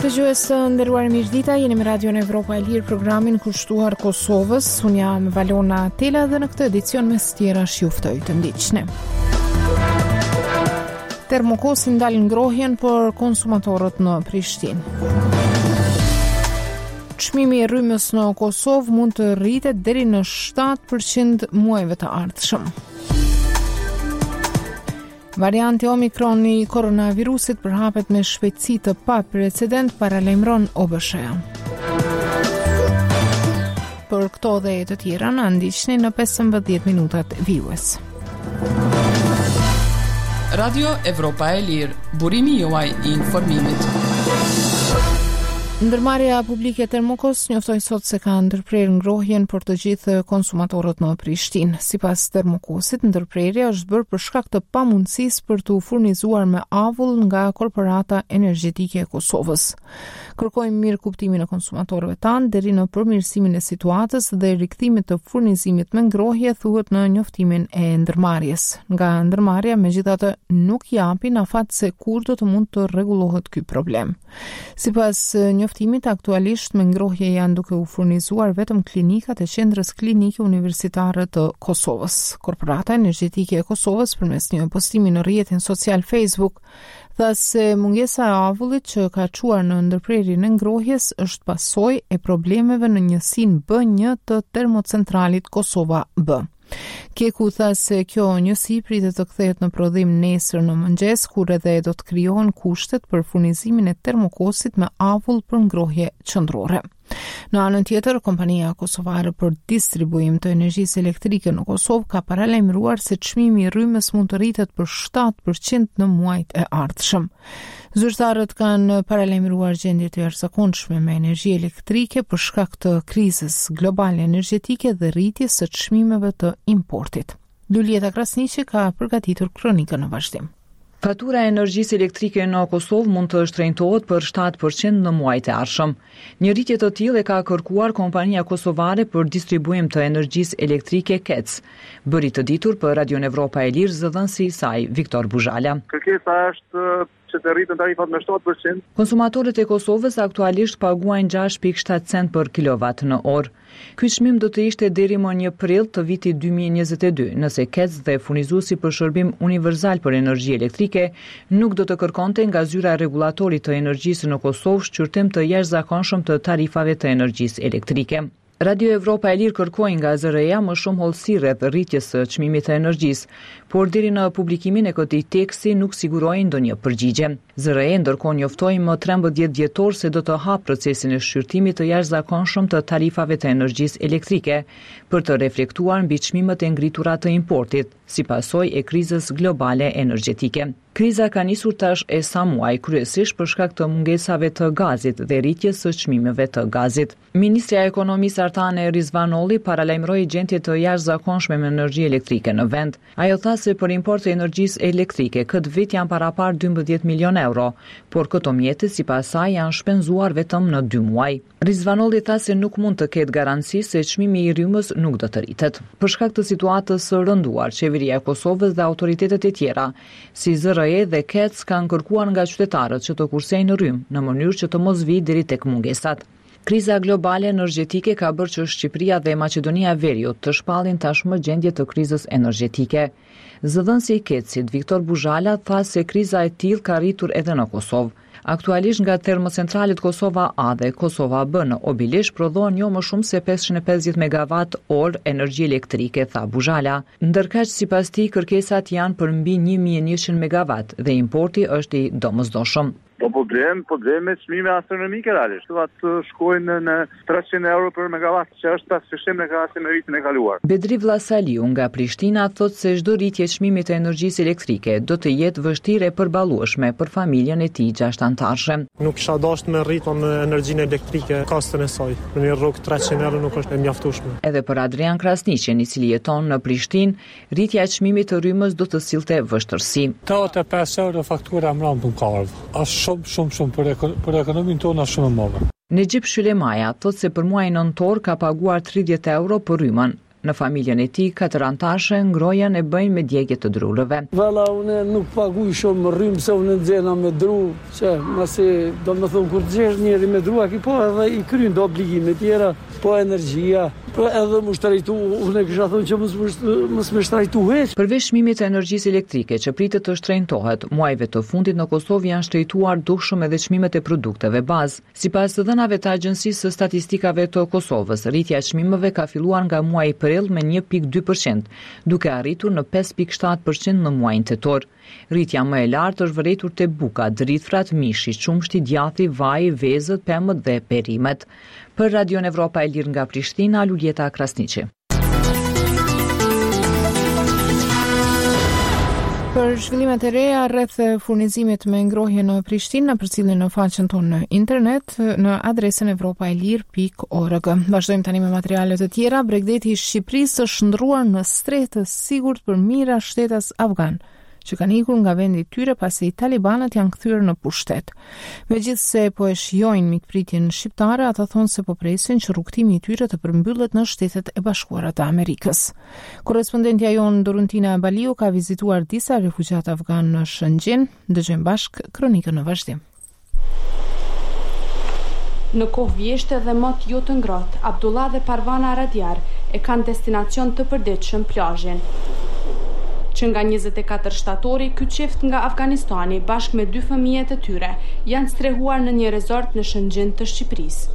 Dëgjues të nderuar, mirëdita, jeni me Radio Evropa e Lirë, programin kushtuar Kosovës. Unë jam Valona Tela dhe në këtë edicion mes tjera juftoj të ndiqni. Termokosi ndal ngrohjen për konsumatorët në Prishtinë. Çmimi i rrymës në Kosovë mund të rritet deri në 7% muajve të ardhshëm. Varianti Omikron i koronavirusit përhapet me shpejtësi të paprecedent, paralajmëron OBSH-ja. Për këto dhe të tjera na ndiqni në 15 minutat vijues. Radio Evropa e Lirë, burimi juaj i informimit. Ndërmarrja publike e Termokos njoftoi sot se ka ndërprerë ngrohjen për të gjithë konsumatorët në Prishtinë. Sipas Termokosit, ndërprerja është bërë për shkak të pamundësisë për të furnizuar me avull nga Korporata Energjetike e Kosovës. Kërkojmë mirë kuptimin e konsumatorëve tanë deri në përmirësimin e situatës dhe rikthimin të furnizimit me ngrohje, thuhet në njoftimin e ndërmarrjes. Nga ndërmarrja megjithatë nuk japin afat se kur do të mund të rregullohet ky problem. Sipas njoftimit, aktualisht me ngrohje janë duke u furnizuar vetëm klinikat e qendrës klinike universitare të Kosovës. Korporata Energjetike e Kosovës përmes një postimi në rrjetin social Facebook tha se mungesa e avullit që ka çuar në ndërprerjen e ngrohjes është pasojë e problemeve në njësinë B1 të termocentralit Kosova B. Kjeku tha se kjo njësi pritet të kthehet në prodhim nesër në mëngjes, kur edhe do të krijohen kushtet për furnizimin e termokosit me avull për ngrohje qendrore. Në anën tjetër, kompania kosovare për distribuim të energjisë elektrike në Kosovë ka paralajmëruar se çmimi i rrymës mund të rritet për 7% në muajt e ardhshëm. Zyrtarët kanë paralajmëruar gjendje të jashtëzakonshme me energji elektrike për shkak të krizës globale energjetike dhe rritjes së çmimeve të importit. Lulieta Krasniqi ka përgatitur kronikën në vazhdim. Fatura e energjisë elektrike në Kosovë mund të shtrenjtohet për 7% në muajt e ardhshëm. Një rritje të tillë e ka kërkuar kompania kosovare për distribuim të energjisë elektrike KEC. Bëri të ditur për Radio Evropa e Lirë zëdhënësi i saj, Viktor Buzhala. Kërkesa është që të rritën tarifat me 7%. Konsumatorët e Kosovës aktualisht paguajnë 6.7 cent për kilovat në orë. Ky çmim do të ishte deri më 1 prill të vitit 2022, nëse KEC dhe furnizuesi për shërbim univerzal për energji elektrike nuk do të kërkonte nga zyra rregullatorit të energjisë në Kosovë shqyrtim të jashtëzakonshëm të tarifave të energjisë elektrike. Radio Evropa e Lirë kërkoi nga ZRE-ja më shumë hollësi rreth rritjes së çmimit të energjisë, por deri në publikimin e këtij teksti nuk siguroi ndonjë përgjigje. ZRE ndërkohë njoftoi më 13 dhjetor se do të hap procesin e shqyrtimit të jashtëzakonshëm të tarifave të energjisë elektrike për të reflektuar mbi çmimet e ngritura të importit, si pasojë e krizës globale energjetike. Kriza ka nisur tash e sa muaj, kryesisht për shkak të mungesave të gazit dhe rritjes së çmimeve të gazit. Ministrja e Ekonomisë Artane Rizvanolli paralajmëroi gjendje të jashtëzakonshme me energji elektrike në vend. Ajo tha se për import të energjisë elektrike këtë vit janë parapar 12 milion euro, por këto mjete sipas saj janë shpenzuar vetëm në 2 muaj. Rizvanolli tha se nuk mund të ketë garanci se çmimi i rrymës nuk do të rritet. Për shkak të situatës së rënduar, qeveria e Kosovës dhe autoritetet e tjera, si ZRE dhe KEC kanë kërkuar nga qytetarët që të kursejnë rrymë në mënyrë që të mos vijë deri tek mungesat. Kriza globale energjetike ka bërë që Shqipëria dhe Maqedonia e Veriut të shpallin tashmë gjendje të krizës energjetike. Zëdhënësi i KEC-it, Viktor Buzhala, tha se kriza e tillë ka rritur edhe në Kosovë. Aktualisht nga termocentralet Kosova A dhe Kosova B në Obilish prodhohen jo më shumë se 550 MWh energji elektrike, tha Buzhala. Ndërkaq sipas tij kërkesat janë për mbi 1100 MW dhe importi është i domosdoshëm. Probleme çmime astronomike realisht. Të shkojnë në 300 euro për megawatt, që është pas fshim në krahasim me vitin e kaluar. Bedri Vllasaliu nga Prishtina thotë se çdo rritje çmimit të energjisë elektrike do të jetë vështirë e përballueshme për familjen e tij 6 anëtarshë. Nuk kisha dashur me rritën e energjinë elektrike kostën e saj. Në një rrugë 300 euro nuk është e mjaftueshme. Edhe për Adrian Krasniqin, i cili jeton në Prishtinë, rritja e çmimit të rrymës do të sillte vështirësi. 85 euro faktura mbrapa punkarëve. Shumë për ekonominë tonë shumë e madhe. Nejip Shylemaja thotë se për muajin nëntor ka paguar 30 euro për rrymën. Në familjen e tij, 4 anëtare ngrohen e bëjnë me djegje të drurëve. Valla unë nuk paguaj shumë rrymë se unë nxjena me dru, që masi do të thonë kur djesh njëri me dru, aki po edhe i kryen do obligime tjera, po energjia, po edhe më shtrajtu, unë kisha thonë që mos më shtrajtu hiç. Përveç çmimit të energjisë elektrike që pritet të shtrenjtohet, muajve të fundit në Kosovë janë shtrejtuar dukshëm edhe çmimet e produkteve bazë. Sipas të dhënave të Agjencisë së Statistikave të Kosovës, rritja e çmimeve ka filluar nga muaji prill me 1.2%, duke arritur në 5.7% në muajin tetor. Rritja më e lartë është vërejtur te buka, drithrat, mishi, qumshti, djathi, vaji, vezët, pemët dhe perimet. Për Radion Evropa e Lirë nga Prishtina, Luljeta Krasniqi. Për zhvillimet e reja rreth furnizimit me ngrohje në Prishtinë, përcjellni në faqen tonë në internet në adresën evropaelir.org. Vazhdojmë tani me materiale të tjera. Bregdeti i Shqipërisë është ndruar në strehë të sigurt për mira shtetas afgan, që kanë ikur nga vendi i tyre pasi talibanët janë kthyer në pushtet. Megjithse po e shijojnë mikpritjen shqiptare, ata thonë se po presin që rrugtimi i tyre të përmbyllet në Shtetet e Bashkuara të Amerikës. Korrespondentja jon Doruntina Baliu ka vizituar disa refugjat afgan në Shëngjin. Dëgjojmë bashk kronikën në vazhdim. Në kohë vjeshte dhe mot jo të ngrohtë, Abdullah dhe Parvana Radjar e kanë destinacion të përditshëm plazhin. Që nga 24 shtatori, ky çift nga Afganistani bashkë me 2 fëmijët e tyre janë strehuar në një rezort në Shëngjin të Shqipërisë.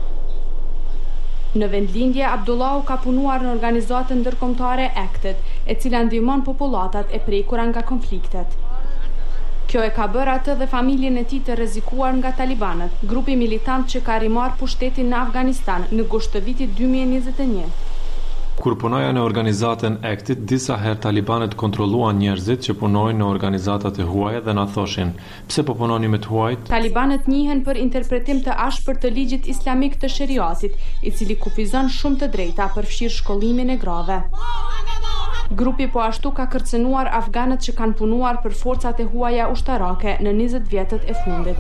Në vendlindje, Abdullahu ka punuar në organizatën ndërkombëtare ACTED, e cila ndihmon populatat e prekura nga konfliktet. Kjo e ka bërë atë dhe familjen e tij të rrezikuar nga talibanët, grupi militant që ka rimar pushtetin në Afganistan në gusht të vitit 2021. Kur punoja në organizatën ACTED, disa herë talibanët kontrolluan njerëzit që punojnë në organizatat e huaja dhe na thoshin: "Pse po punoni me të huajt?" Talibanët njihen për interpretim të ashpër të ligjit islamik të sheriatit, i cili kufizon shumë të drejta, përfshirë shkollimin e grave. Grupi po ashtu ka kërcënuar afganët që kanë punuar për forcat e huaja ushtarake në 20 vjetët e fundit.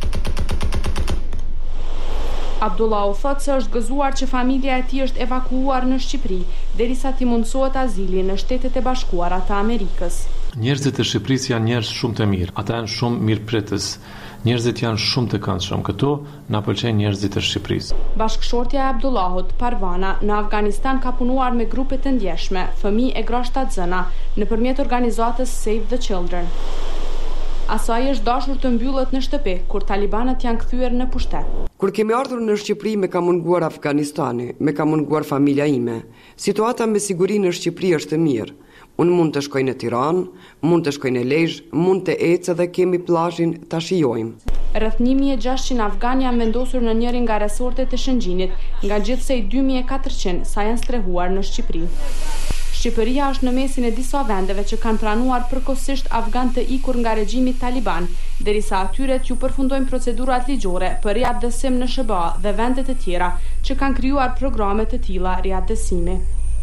Abdullahu thot se është gëzuar që familja e tij është evakuuar në Shqipëri, derisa t'i mundësohet azili në Shtetet e Bashkuara të Amerikës. Njerëzit e Shqipërisë janë njerëz shumë të mirë, ata janë shumë mirëpritës. Njerëzit janë shumë të këndshëm. Këtu na pëlqejnë njerëzit e Shqipërisë. Bashkëshortja e Abdullahut, Parvana, në Afganistan ka punuar me grupe të ndjeshme, fëmijë e gra shtatzëna, nëpërmjet organizatës Save the Children. Asaj është dashur të mbyllet në shtëpi, kur talibanët janë kthyer në pushtet. Kur kemi ardhur në Shqipëri, me ka munguar Afganistani, me ka munguar familja ime. Situata me siguri në Shqipëri është e mirë. Unë mund të shkoj në Tiranë, mund të shkoj në Lezhë, mund të ecë dhe kemi plazhin ta shijojmë. Rreth 1600 afgan janë vendosur në njërin nga resortet e Shëngjinit, nga gjithsej 2400 sa janë strehuar në Shqipëri. Shqipëria është në mesin e disa vendeve që kanë pranuar përkohësisht afgan të ikur nga regjimi taliban, derisa atyre t'ju përfundojnë procedurat ligjore për riadësim në SBA dhe vende të tjera që kanë krijuar programe të tilla riadësimi.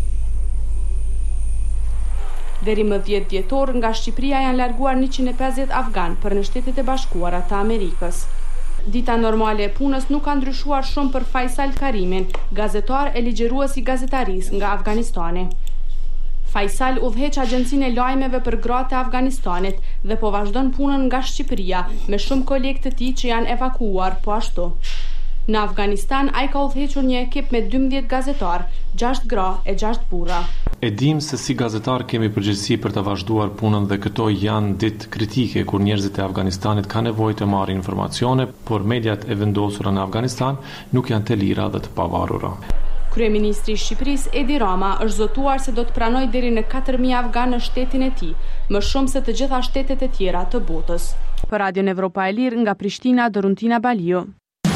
Deri më 10 dhjetor, nga Shqipëria janë larguar 150 afgan për në Shtetet e Bashkuara të Amerikës. Dita normale e punës nuk ka ndryshuar shumë për Faisal Karimin, gazetar e ligjërues i gazetarisë nga Afganistani. Faisal udhëheq agjencinë e lajmeve për gratë e Afganistanit dhe po vazhdon punën nga Shqipëria me shumë kolegë të tij që janë evakuuar po ashtu. Në Afganistan ai ka udhëhequr një ekip me 12 gazetar, 6 gra e 6 burra. E dim se si gazetar kemi përgjegjësi për të vazhduar punën dhe këto janë ditë kritike kur njerëzit e Afganistanit kanë nevojë të marrin informacione, por mediat e vendosura në Afganistan nuk janë të lira dhe të pavarura. Kryeministri i Shqipërisë Edi Rama është zotuar se do të pranojë deri në 4000 afgan në shtetin e tij, më shumë se të gjitha shtetet e tjera të botës. Për Radion Evropa e Lirë nga Prishtina, Doruntina Baliu.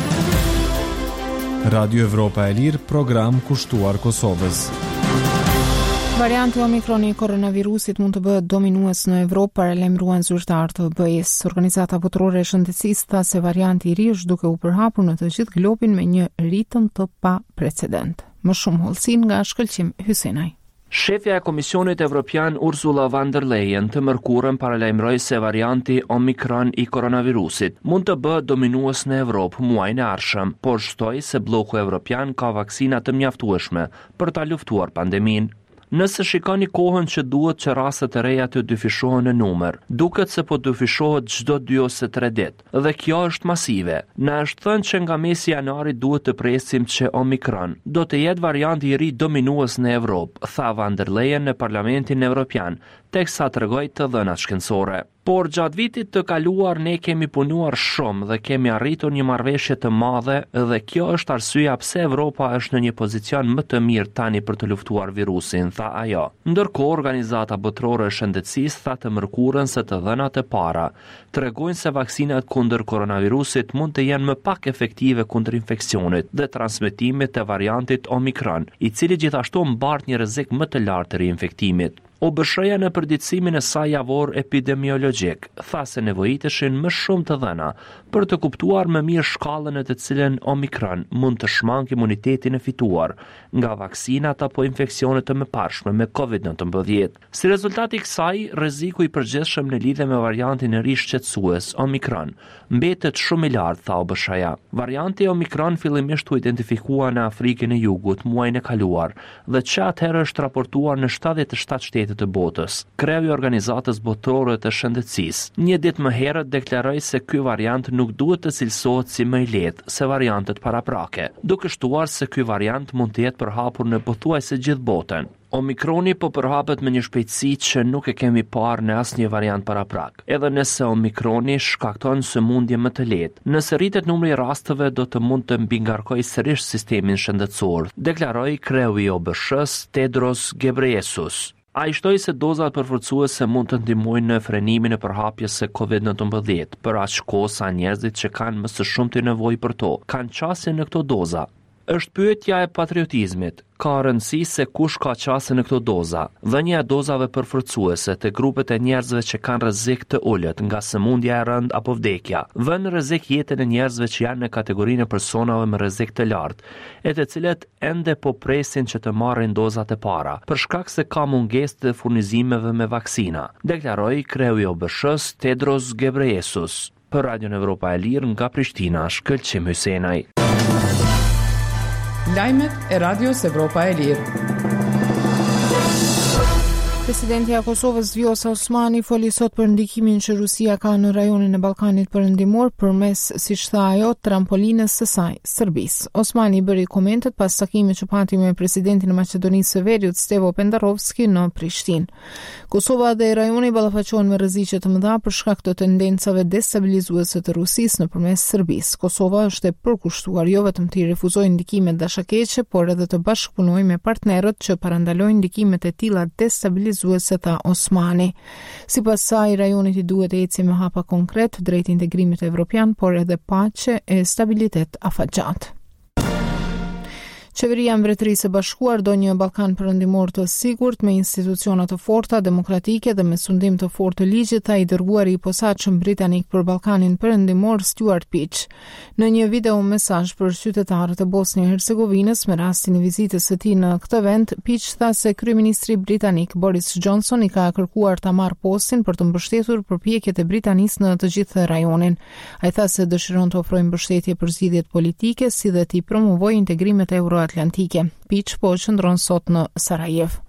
Radio Evropa e Lirë, program kushtuar Kosovës. Varianti Omikroni i koronavirusit mund të bëhet dominues në Evropë, paralajmëruan zyrtarë të BE-s. Organizata Botërore e Shëndetësisë tha se varianti i ri është duke u përhapur në të gjithë globin me një ritëm të pa precedent. Më shumë hollësi nga Shkëlqim Hysenaj. Shefja e Komisionit Evropian Ursula von der Leyen të mërkurën paralajmëroi se varianti Omikron i koronavirusit mund të bëhet dominues në Evropë muajin e ardhshëm, por shtoi se bloku evropian ka vaksina të mjaftueshme për ta luftuar pandeminë. Nëse shikoni kohën që duhet që rastet e reja të dyfishohen në numër, duket se po dyfishohet çdo 2 ose 3 ditë, dhe kjo është masive. Na është thënë që nga mesi janarit duhet të presim që Omikron do të jetë varianti i ri dominues në Evropë, tha von der Leyen në Parlamentin Evropian, teksa tregoi të dhënat shkencore. Por gjatë vitit të kaluar ne kemi punuar shumë dhe kemi arritur një marrëveshje të madhe dhe kjo është arsyeja pse Evropa është në një pozicion më të mirë tani për të luftuar virusin, tha ajo. Ndërkohë Organizata Botërore e Shëndetësisë tha të mërkurën se të dhënat e para tregojnë se vaksinat kundër koronavirusit mund të jenë më pak efektive kundër infeksionit dhe transmetimit të variantit Omikron, i cili gjithashtu mbart një rrezik më të lartë të reinfektimit. OBSH-ja në përditësimin e saj javor epidemiologjik tha se nevojiteshin më shumë të dhëna për të kuptuar më mirë shkallën e të cilën Omikron mund të shmangë imunitetin e fituar nga vaksinat apo infeksionet të mëparshme me COVID-19. Si rezultat i kësaj, rreziku i përgjithshëm në lidhje me variantin e ri shqetësues Omikron mbetet shumë i lartë, tha OBSH-ja. Varianti Omikron fillimisht u identifikua në Afrikën e Jugut muajin e kaluar dhe që atëherë është raportuar në 77 shtete të botës. Kreu i Organizatës Botërore të Shëndetësisë një ditë më herët deklaroi se ky variant nuk duhet të cilësohet si më i lehtë se variantet paraprake, duke shtuar se ky variant mund të jetë përhapur në pothuajse gjithë botën. Omikroni po përhapet me një shpejtësi që nuk e kemi parë në asnjë variant paraprak. Edhe nëse Omikroni shkakton sëmundje më të lehtë, nëse rritet numri i rasteve do të mund të mbingarkojë sërish sistemin shëndetësor, deklaroi kreu i OBSH-s Tedros Ghebreyesus. A i shtoi se dozat përforcuese mund të ndihmojnë në frenimin e përhapjes së COVID-19 për aq kohë sa njerëzit që kanë më së shumti nevojë për to kanë qasje në këto doza. Është pyetja e patriotizmit. Ka rëndësi se kush ka qasje në këto doza. Dhënia e dozave përforcuese te grupet e njerëzve që kanë rrezik të ulët nga sëmundja e rëndë apo vdekja, vën në rrezik jetën e njerëzve që janë në kategorinë e personave me rrezik të lartë, e të cilët ende po presin që të marrin dozat e para, për shkak se ka mungesë të furnizimeve me vaksina, deklaroi kreu i OBSH-s Tedros Ghebreyesus. Për Radion Evropa e Lirë nga Prishtina, Shkëlqim Hysenaj. Lajmet e Radios Evropa e Lirë. Presidenti i Kosovës Vjosa Osmani foli sot për ndikimin që Rusia ka në rajonin e Ballkanit Perëndimor përmes, siç tha ajo, trampolinës së saj, Serbisë. Osmani bëri komentet pas takimit që pati me presidentin e Maqedonisë së Veriut Stevo Pendarovski në Prishtinë. Kosova dhe rajoni ballafaqohen me rreziqe të mëdha për shkak të tendencave destabilizuese të Rusisë nëpërmes Serbisë. Kosova është e përkushtuar jo vetëm të refuzojë ndikimet dashakeqe, por edhe të bashkëpunojë me partnerët që parandalojnë ndikimet e tilla destabilizuese, tha Osmani. Sipas saj, rajoni i duhet të ecë me hapa konkret drejt integrimit evropian, por edhe paqe e stabilitet afatgjat. Qeveria e Mbretërisë së Bashkuar do një Ballkan Perëndimor të sigurt me instituciona të forta, demokratike dhe me sundim të fortë të ligjit, tha i dërguari i posaçëm britanik për Ballkanin Perëndimor Stuart Peach. Në një video mesazh për qytetarët e Bosnjë e Hercegovinës me rastin e vizitës së tij në këtë vend, Peach tha se kryeministri britanik Boris Johnson i ka kërkuar ta marrë postin për të mbështetur përpjekjet e Britanisë në të gjithë rajonin. Ai tha se dëshiron të ofrojë mbështetje për zgjidhjet politike, si dhe të promovojë integrimet euro-atlantike. Peach po qëndron sot në Sarajevo.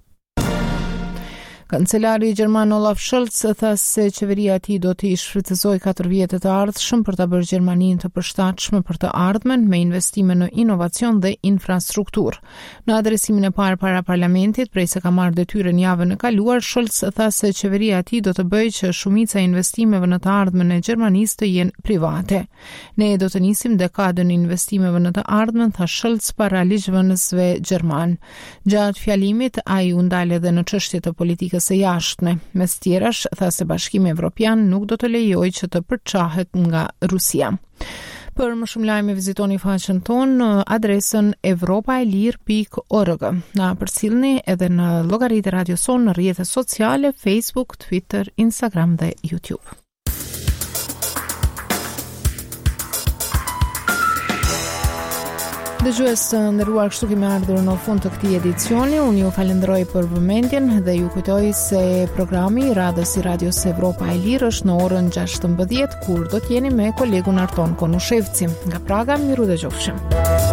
Kancelari gjerman Olaf Scholz tha se qeveria e tij do të shfrytëzojë 4 vjetet e ardhshëm për ta bërë Gjermaninë të përshtatshme për të ardhmen me investime në inovacion dhe infrastrukturë. Në adresimin e parë para parlamentit, prej se ka marrë detyrën javën e kaluar, Scholz tha se qeveria e tij do të bëjë që shumica e investimeve në të ardhmen e Gjermanisë të jenë private. Ne do të nisim dekadën e investimeve në të ardhmen, tha Scholz para ligjvënësve gjerman. Gjatë fjalimit, ai u ndal edhe në çështje të politikës së jashtme. Mes tjerash, tha se Bashkimi Evropian nuk do të lejojë që të përçahet nga Rusia. Për më shumë lajme vizitoni faqen tonë në adresën europaelir.org. Na përcjellni edhe në llogaritë Radio Son në rrjetet sociale, Facebook, Twitter, Instagram dhe YouTube. Dëgjues të nderuar, kështu kemi ardhur në fund të këtij edicioni. Unë ju falenderoj për vëmendjen dhe ju kujtoj se programi i radhës i Radios Evropa e Lirë është në orën 16, kur do të jeni me kolegun Arton Konushevci. Nga Praga, miru dëgjofshim.